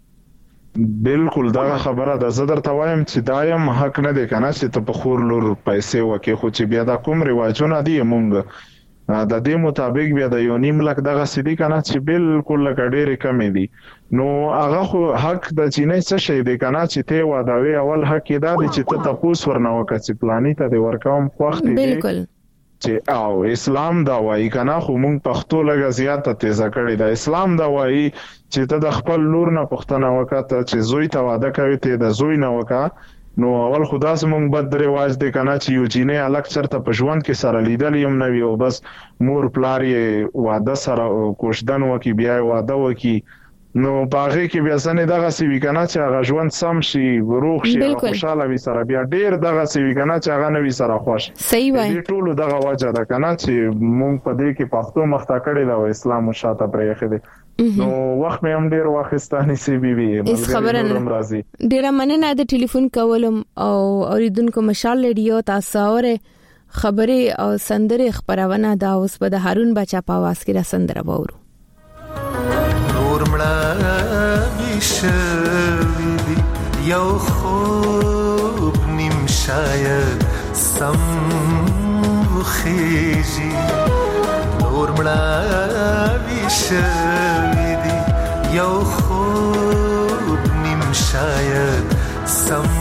بالکل دا خبره ده زه درته وایم چې دایم حق نه دی کنه چې ته په خور لور پیسې وکې خو چې بیا دا کوم رواجونه دي مونږ د دې مطابق بیا د یو نیم لک دغه سړي کنه چې بالکل لکډېری کم دي نو هغه خو حق د چینه څه شي دی کنه چې ته واداوي اول حق دا دی چې ته تاسو ورنه وکړي چې پلانې ته دی ورکوم خوښ دی بالکل چې او اسلام دا وایي کنه خو مونږ پښتو لږه زیاته تیزه کړې ده اسلام دا وایي چې ته د خپل لور نه پښتنه وکړه چې زوی ته واده کوي ته د زوی نه وکړه نو اول خدا زمونږ بد رواج دی کنه چې یو جینې الګ چرته په ژوند کې سره لیدل یم نه وي او بس مور پلار یې واده سره کوشدن وکي بیا واده وکي نو باغې کې بیا څنګه دغه سی وی کنه چې هغه ژوند سم شي روغ شي خوشاله وي سره بیا ډیر دغه سی وی کنه چې هغه نوي سره خوش صحیح وای دې ټول دغه وجه ده کنه چې مونږ په دې کې پښتو مخته کړی دا اسلام او شاته پرې خېده نو وخت مې هم ډیر واخستاني سی بي بي اس خبره نه ډیر مننه د ټلیفون کولم او اوریدونکو مشال ریډیو تاسو اوره خبره او سندره خبرونه دا اوس په د هارون بچا په आवाज کې را سندره وورو مړه بشوي یو خوب نیم شاید سم وخیږي نور مړه بشوي یو خوب نیم شاید سم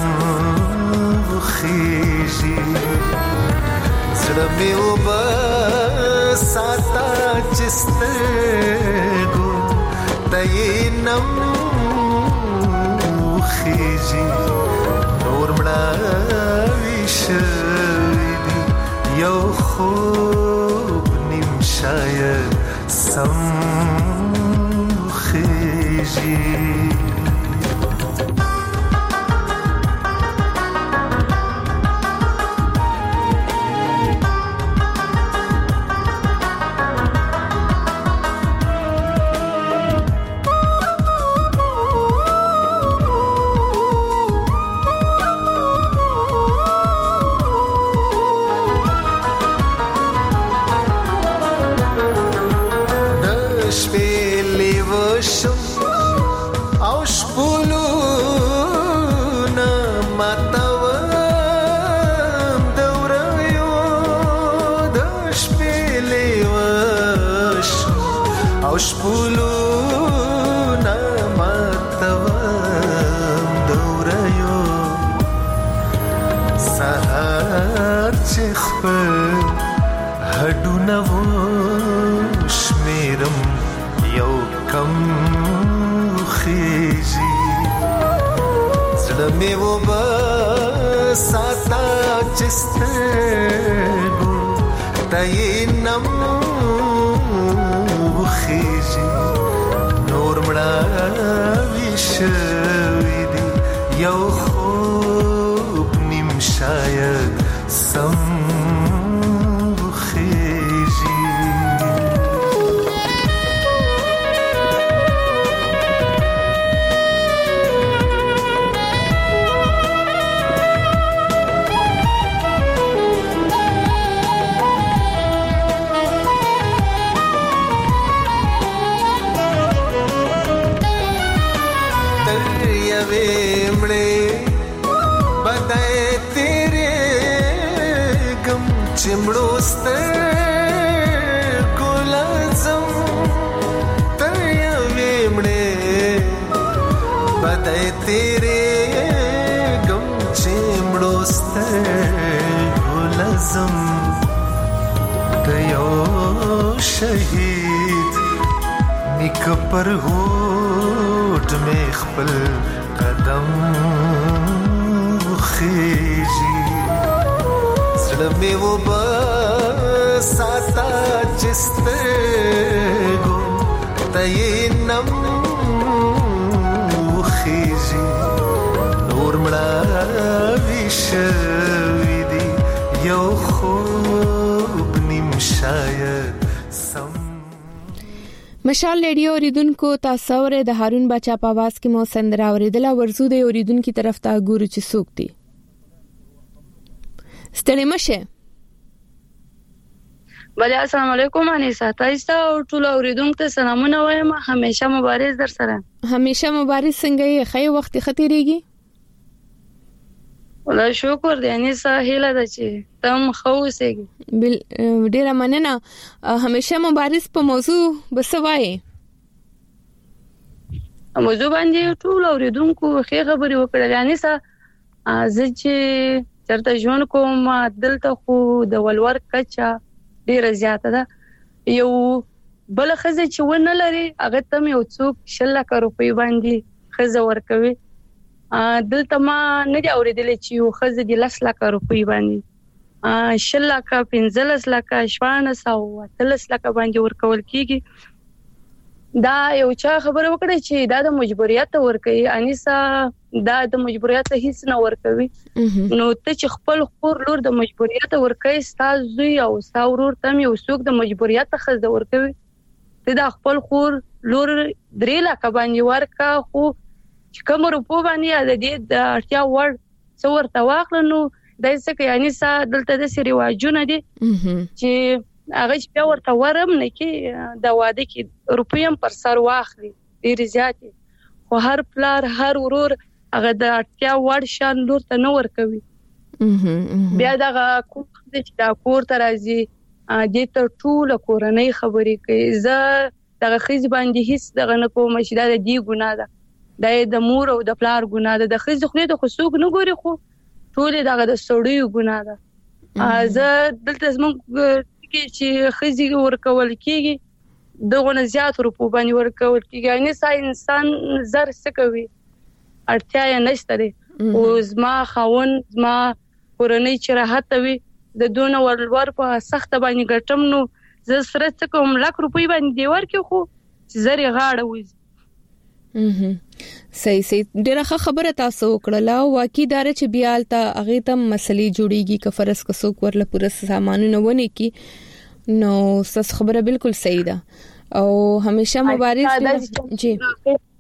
وخیږي زړه مې وبساته چې دینم خیجی نور مړاوي شوي دي یو خوب نیم شاید سم خیجی چمړوسته کولازم تر یوې مړې بدای تیرې ګم چمړوسته کولازم ته یو شهید نیک پر هوټ مې خپل قدم خېږي زړه مې وبساته چې سترګو ته یې نم وخېږي نور مړاوي شوي دي یو خوب نیم شاید سم. مشال ریډیو اوریدونکو تاسو ورې د هارون بچا په आवाज کې مو سندره اوریدله. ورزو د اوریدونکو طرف ته ګورو چې څوک دي. ستړي مشه. بله السلام علیکم انیسا، تاسو ټول اوریدونکو ته سلامونه وایم. همیشه مبارز در سره. همیشه مبارز. څنګه یې؟ خی وخت ختیریږي؟ ولا شکر دی انیسا، هیله ده چې تم خو اوسېږي. بل ډیره مننه. همیشه مبارز په موضوع بسوای. موضوع باندې ټول اوریدونکو ښه خبرې وکړل انیسا. زه چې چرته ژوند کوم دلته خو د ولور کچا ډیره زیاته ده. یو بل خزه چې ونه لري هغه تم یو څوک شل لک روپۍ باندې خزه ورکوي. دلته ما نه دی اورېدلې چې یو خزه د لس لک روپۍ باندې شل لک پنځلس لک شپاړس او اتلس لک باندې ورکول کیږي. دا یو چا خبره وکړه چې دا د مجبوریت ورکوي انیسا، دا د مجبوریت هیڅ نه ورکوي. نو ته چې خپل خور لور د مجبوریت ورکوي، ستاسو زوی او ستاسو ورور تم یو څوک د مجبوریت خزه ورکوي، ته د خپل خور لور درې لک باندې ورکا. خو چې کوم روپو باندې د دې د اړتیا وړ څو ورته واخلو، نو دا څه کوي انیسا دلته د سری واجونه دي چې هغه چې بیا ورته ورم نه کې د واده کې روپیم پر سر واخلي ډیر زیاتې. خو هر پلار هر ورور هغه د اړتیا وړ شان لور ته نه ورکوي. بیا دغه کوم چې دا کور ته راځي دې ته ټول کورنۍ خبرې کوي. زه دغه خېز باندې هیڅ دغه نه کوم چې دا د دې ګناه ده، دا د مور او د پلار ګناه ده. د خېز خو ته خو څوک نه ګوري، خو ټول دغه د سړیو ګناه ده. زه دلته زموږ کې چې خېزي ورکول کیږي دغه نه زیات روپو باندې ورکول کیږي. یعنی سا انسان زر څه کوي، اړتیا یې نشته دی. او زما خاون زما کورنۍ چې راحت وي د دونه ورور په سخت باندې ګټم، نو زه سره څه کوم لک روپۍ باندې دی ورکې، خو زری غاړه وځي. صحیح صحیح ډیره خبره تاسو وکړه. واقعي دار چې بیالته هغه ته مسلې جوړیږي که فرض کسو ورله پوره سامانونه ونه کی، نو تاسو خبره بالکل صحیح ده. او همیشه مبارز جی د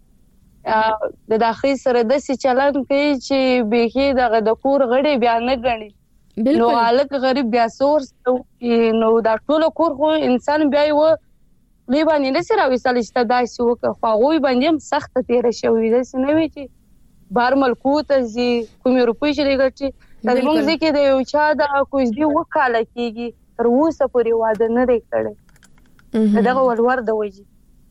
داخلي سره د سې چلن کوي چې بهي دغه د کور غړي بیا نه غړي. نو الګ غریب بیا سور نو دا ټول کور خو انسان بیا و لې باندې نه سره وسل چې داسې وکړه. خو غوي باندې سخت تیر شوی د سنوي چې بار ملکو ته زی کومې روپۍ چې لګټي د موږ ځکه د یو چا د کوز دی وکاله کیږي تر اوسه پورې واده نه دی کړی. دغه ولور د وځي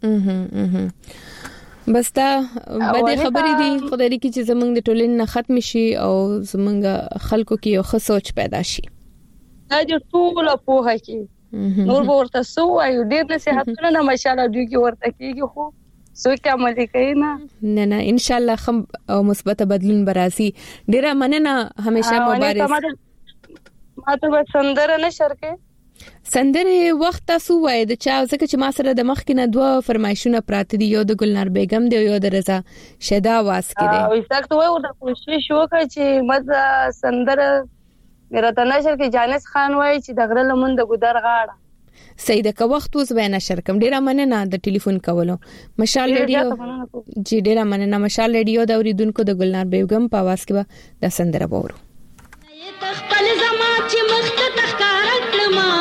بس دا بده خبرې دي. خدای دې چې زمونږ د ټولنې نه ختم شي او زمونږ خلکو کې یو ښه سوچ پیدا شي. دا د ټول په هغه کې نور ورته سو ایو ډېر نصيحتونه نه ماشاءالله دوی کې ورته کېږي، خو څوک عمل کوي نه نه نه ان شاء الله خم او مثبت بدلون براسي. ډیره مننه. همیشه مبارز. ما ته سندره نشر کې سندره وخت تاسو وای د چا ځکه چې ما سره د مخ کې نه دوه فرمایشونه پراته دي، یو د ګلنار بیگم دی، یو د رضا شدا واس کې دی. او ایساکت وای او د کوشش وکړ چې مزه سندره میرا تنشر کې جانس خان وای چې دغره لمن د ګدر غاړه سیده کا وخت اوس به نشر کم. ډیره مننه د ټلیفون کولو. مشال ریډیو جی ډیره مننه. مشال ریډیو د اوریدونکو د ګلنار بیگم په आवाज کې د سندره وورو. خپل زما چې مخ ته تخکار کړما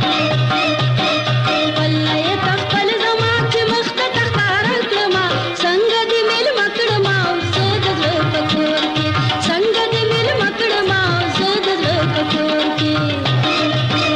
ولای خپل زما چې مخ ته تخکار کړما څنګه دې مل مکړما زه د پکور کې څنګه دې مل مکړما زه د پکور کې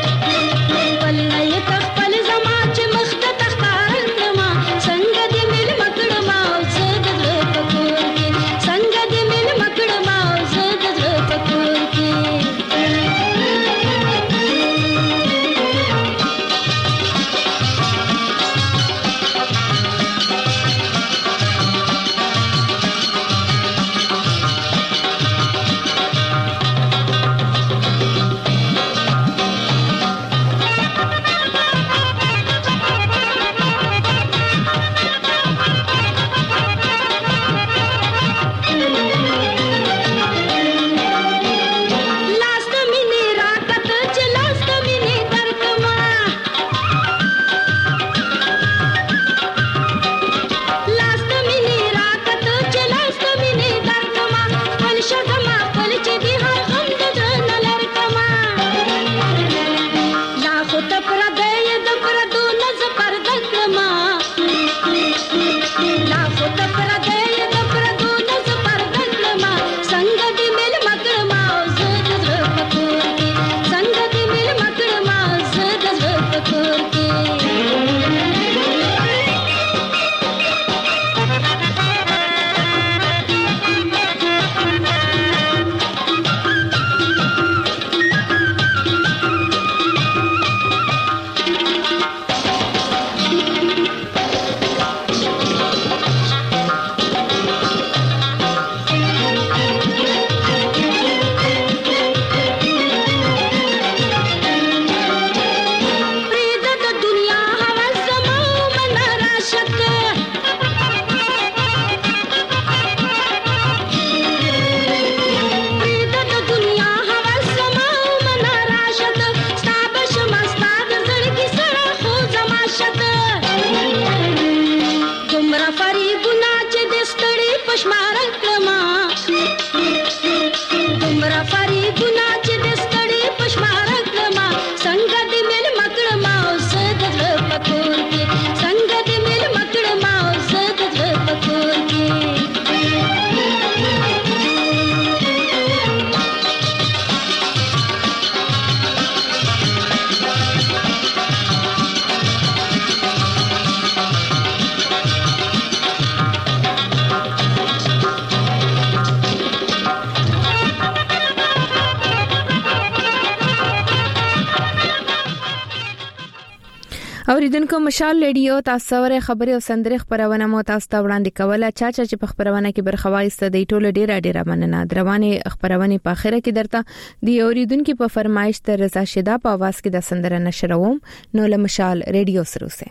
اوریدونکو مشال ریډیو تاسو ورې خبري او سندري خبرونه مو تاسو ته وړاندې کوله چا چا چې په خبرونه کې برخه واخیسته د ټوله ډیره ډیره مننه. دروانه خبرونه په اخره کې درته دی اوریدونکو په فرمایش ته رضا شیدا په आवाज کې د سندره نشروم نو له مشال ریډیو سره اوسه.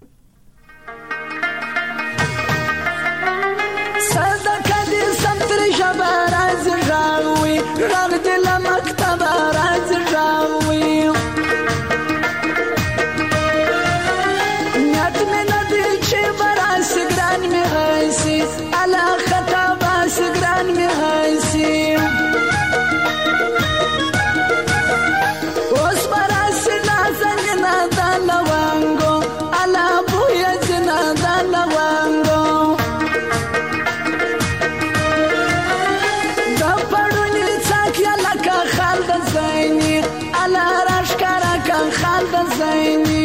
صدقه دې سنتر شبر از راوي رغ دې لمکتب راز راوي على خطا باس گران می هایسی اوس براس نازنګ نادان لوانګو على بویا جنادان لوانګو دا پړونی څاکیا لکه خالد زینی على راشکارا کان خالد زینی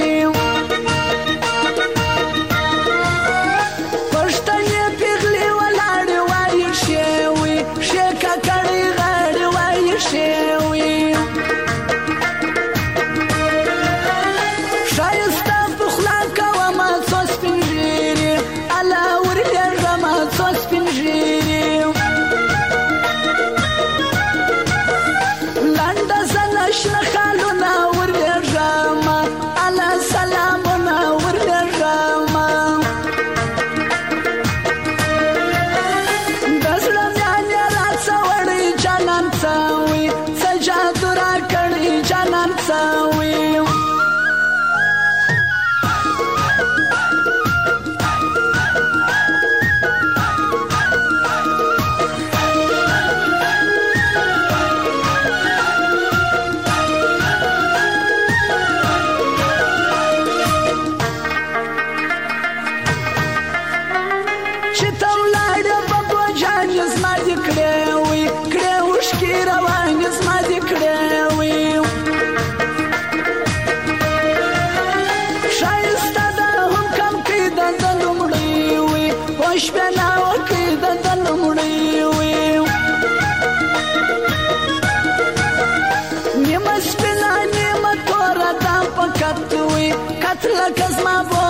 لکه زما